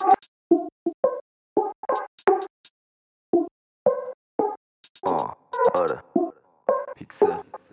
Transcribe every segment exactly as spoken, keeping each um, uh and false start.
آه آره پیکسل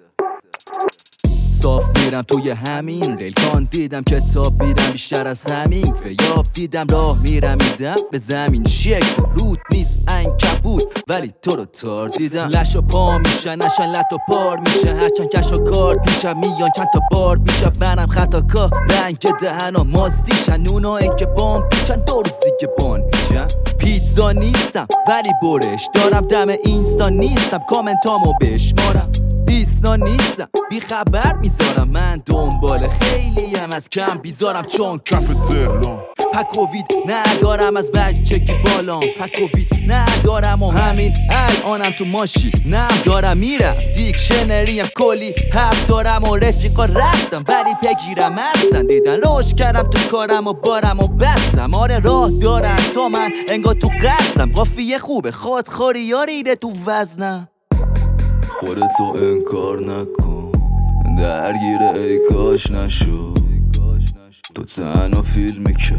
صاف میرم توی همین ریلکان، دیدم کتاب میرم بیشتر از همین فیاب، دیدم راه میرم میدم به زمین شکل رود نیست عنکبوت ولی تو رو تار دیدم. لش و پا میشن نشن لط و پار میشه، هرچند کش و کار پیشم میان چند تا بار میشه، منم خطا کار رنگ دهن و ماستیشن اونایی که بام پیچن دو روز دیگه بان پیچن. پیتزا نیستم ولی برش دارم، دم اینستا نیستم کامنتامو بشمارم، دیسنا نیستم بی خبر میذارم، من دنبال خیلی هم از کم بیزارم چون کف تهران. پکووید ندارم از بچگی بالام، پکووید ندارم و همین الانم تو ماشین نم دارم میرم، دیکشنریم کلی حرف دارم و رفیقا رفتم ولی بگیرم هستن، دیدن روش کردم تو کارم و بارم و بستم. آره راه دارن تا من انگار تو قصرم، قافیه خوبه خودخوری یا ریده تو وزنم. خودتو انکار نکن درگیر ای کاش نشو، تو تنها فیلمی که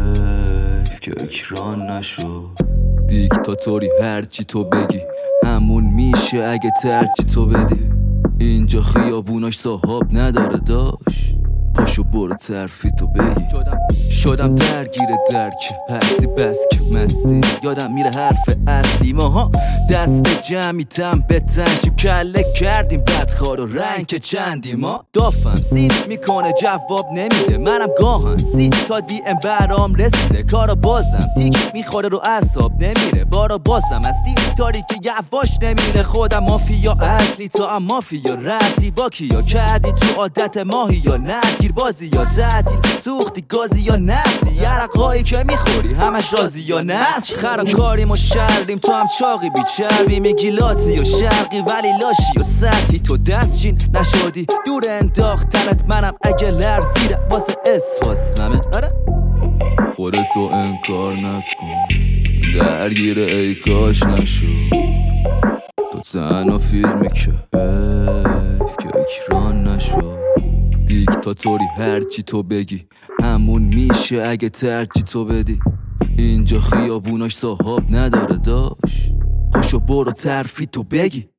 حیف که اکران نشو. دیکتاتوری هرچی تو بگی همون میشه اگه ترجی تو بدی، اینجا خیابوناش صاحب نداره داش، پاشو برو ترفی تو بگی. شدم شدم درگیر درک هستی بس که مستی، یادم میره حرف اصلی ماها دست جمعیتم به تنشو کله کردیم بدخوار و رنگ که چندی ما دافم سین میکنه جواب نمیده، منم گاهن سی تا دی ام برام رسیده، کارا بازم تیک میخوره رو اعصاب نمیره، بارا بازم هستی تاری که یواش نمیره. خودم مافیا اصلی تا هم مافیا رفتی با کیا کردی تو عادت ماهی یا نگیر بازی یا تعطیل سوختی گازی یا نفتی، یرقایی که میخوری همش رازی یا نسل. خرابکاریم و شریم تو هم چاقی بیچربی، میگی لاتی و شرقی ولی لاشی و سطحی، تو دست چین نشدی دور انداختنت منم اگه لرزیدم واسه اسفاس ممه. آره خودتو انکار نکن درگیر ای کاش نشو، تو تنها فیلمی که حیف که اکران نشو. دیکتاتوری هرچی تو بگی همون میشه اگه ترجی تو بدی، اینجا خیابوناش صاحب نداره داش، پاشو برو ترفی تو بگی.